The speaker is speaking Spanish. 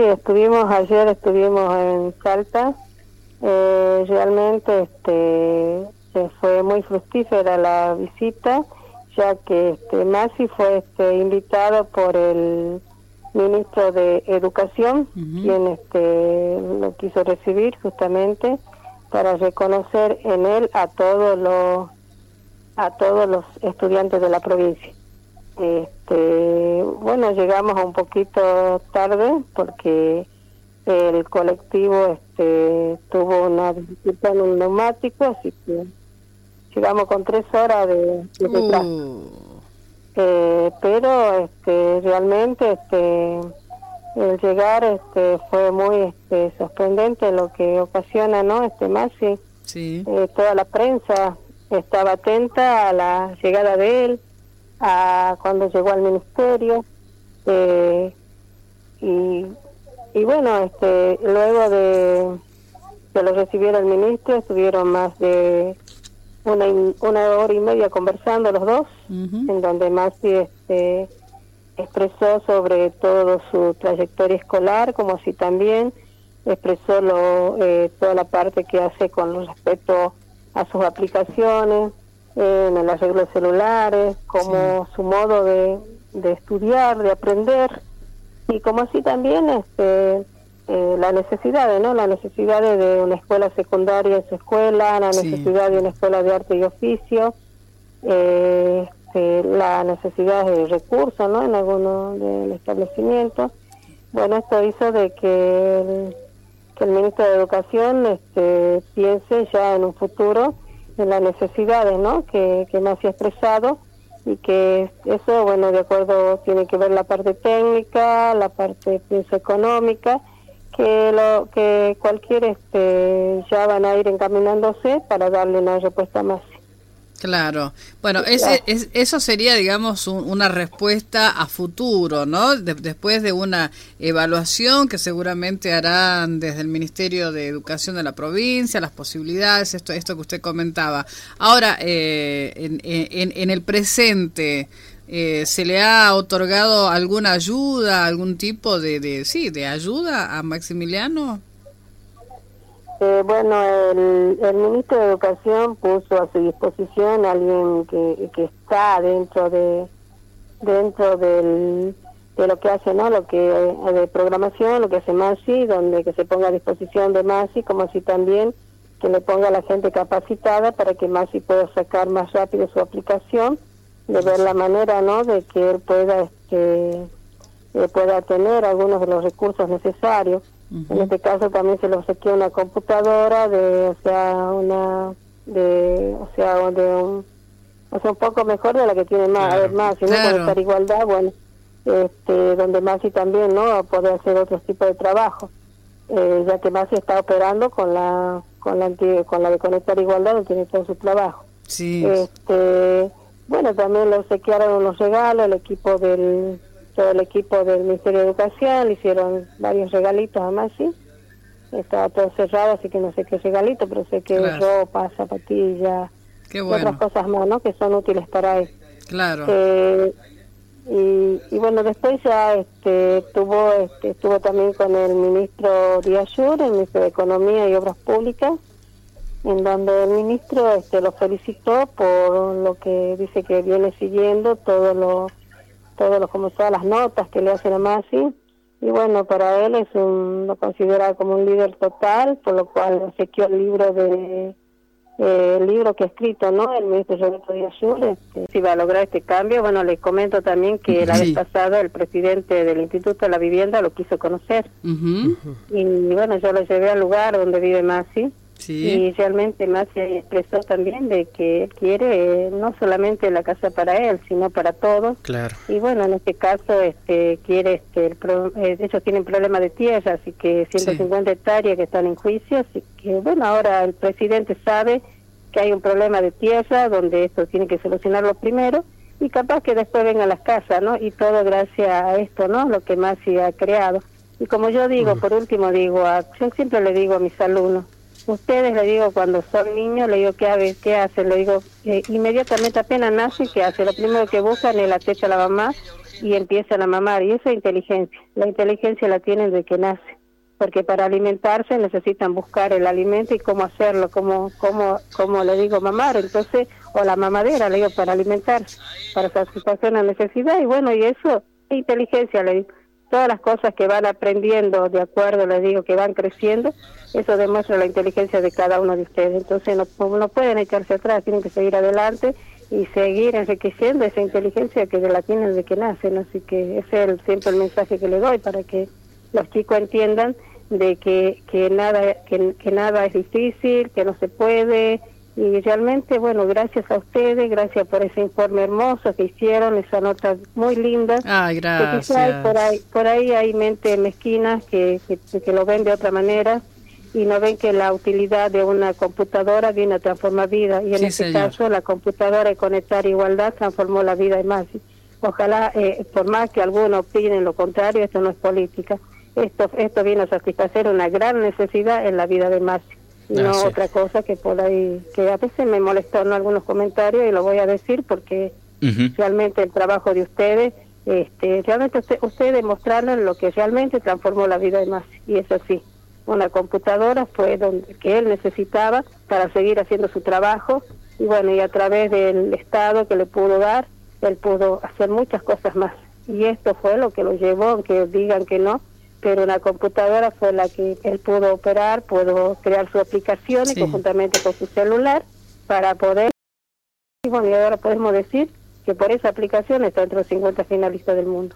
ayer estuvimos en Salta. Realmente fue muy fructífera la visita, ya que Masi fue invitado por el ministro de Educación, quien lo quiso recibir justamente para reconocer en él a todos los estudiantes de la provincia. Bueno, llegamos un poquito tarde porque el colectivo tuvo una dificultad en un neumático, así que llegamos con 3 horas de retraso. Pero realmente el llegar fue muy sorprendente, lo que ocasiona, ¿no? Masi. Sí. Toda la prensa estaba atenta a la llegada de él, a cuando llegó al ministerio, y bueno, luego de que lo recibiera el ministro, estuvieron más de una hora y media conversando los dos, en donde Masi expresó sobre todo su trayectoria escolar, como así también expresó toda la parte que hace con respecto a sus aplicaciones, en el arreglo de celulares, como su modo de estudiar, de aprender, y como así también las necesidades, ¿no? Las necesidades de una escuela secundaria en su escuela, la necesidad de una escuela de arte y oficio, la necesidad de recursos, ¿no? En algunos del establecimiento. Bueno, esto hizo de que el ministro de Educación piense ya en un futuro en las necesidades, ¿no? que más se ha expresado, y que eso, bueno, de acuerdo, tiene que ver la parte técnica, la parte pienso económica, que cualquier ya van a ir encaminándose para darle una respuesta más. Claro. Bueno, eso sería, digamos, una respuesta a futuro, ¿no? Después de una evaluación que seguramente harán desde el Ministerio de Educación de la provincia, las posibilidades, esto que usted comentaba. Ahora, en el presente, ¿se le ha otorgado alguna ayuda, algún tipo de ayuda a Maximiliano? Bueno, el ministro de Educación puso a su disposición a alguien que está dentro de lo que hace, ¿no? Lo que de programación, lo que hace Masi, donde que se ponga a disposición de Masi, como así también que le ponga a la gente capacitada para que Masi pueda sacar más rápido su aplicación, de ver la manera, ¿no? De que él pueda tener algunos de los recursos necesarios. En este caso también se le obsequió una computadora un poco mejor de la que tiene más, sino con esta igualdad, bueno, donde Masi también no puede hacer otro tipo de trabajo, ya que Masi está operando con la de Conectar Igualdad, donde tiene todo su trabajo. Sí. Bueno, también le obsequiaron unos regalos, todo el equipo del Ministerio de Educación, le hicieron varios regalitos a Masi. Estaba todo cerrado, así que no sé qué regalito, pero sé que ropa, zapatillas, y otras cosas más, ¿no? Que son útiles para él. Claro. Y bueno, después ya estuvo también con el ministro Díaz-Yur, el ministro de Economía y Obras Públicas, en donde el ministro lo felicitó por lo que dice que viene siguiendo como todas las notas que le hacen a Masi, y bueno, para él lo considera como un líder total, por lo cual obsequió el libro que ha escrito, ¿no? El ministro Roberto Díaz-Yur, si va a lograr este cambio. Bueno, les comento también que la vez pasada el presidente del Instituto de la Vivienda lo quiso conocer, y bueno, yo lo llevé al lugar donde vive Masi. Y realmente Masi expresó también de que quiere no solamente la casa para él, sino para todos. Claro. Y bueno, en este caso quiere, ellos tienen problemas de tierra, así que 150 hectáreas que están en juicio, así que bueno, ahora el presidente sabe que hay un problema de tierra donde esto tiene que solucionarlo primero, y capaz que después vengan las casas, ¿no? Y todo gracias a esto, ¿no? Lo que Masi ha creado. Y como yo digo, por último yo siempre le digo a mis alumnos, ustedes, le digo, cuando son niños, le digo, ¿qué hacen? Le digo, inmediatamente apenas nace, ¿qué hace? Lo primero que buscan es la teta a la mamá y empiezan a mamar, y eso es inteligencia. La inteligencia la tienen de que nace, porque para alimentarse necesitan buscar el alimento y cómo hacerlo, cómo le digo, mamar, entonces, o la mamadera, le digo, para alimentarse, para satisfacer una necesidad, y bueno, y eso es inteligencia, le digo. Todas las cosas que van aprendiendo de acuerdo, les digo, que van creciendo, eso demuestra la inteligencia de cada uno de ustedes. Entonces no pueden echarse atrás, tienen que seguir adelante y seguir enriqueciendo esa inteligencia que la tienen desde que nacen. Así que ese es siempre el mensaje que le doy, para que los chicos entiendan de que nada es difícil, que no se puede. Y realmente, bueno, gracias a ustedes, gracias por ese informe hermoso que hicieron, esa nota muy linda. Ay, gracias. Por ahí hay mentes mezquinas que lo ven de otra manera y no ven que la utilidad de una computadora viene a transformar vida. Y en este caso, la computadora de Conectar Igualdad transformó la vida de Masi. Ojalá, por más que algunos opinen lo contrario, esto no es política. Esto viene a satisfacer una gran necesidad en la vida de Masi. No otra cosa que por ahí, que a veces me molestó, ¿no?, algunos comentarios, y lo voy a decir porque realmente el trabajo de ustedes, realmente ustedes demostraron lo que realmente transformó la vida de Masi, y eso sí, una computadora fue que él necesitaba para seguir haciendo su trabajo, y bueno, y a través del Estado que le pudo dar, él pudo hacer muchas cosas más, y esto fue lo que lo llevó, aunque digan que no, pero una computadora fue la que él pudo operar, pudo crear sus aplicaciones conjuntamente con su celular para poder, y bueno, y ahora podemos decir que por esa aplicación está entre los 50 finalistas del mundo.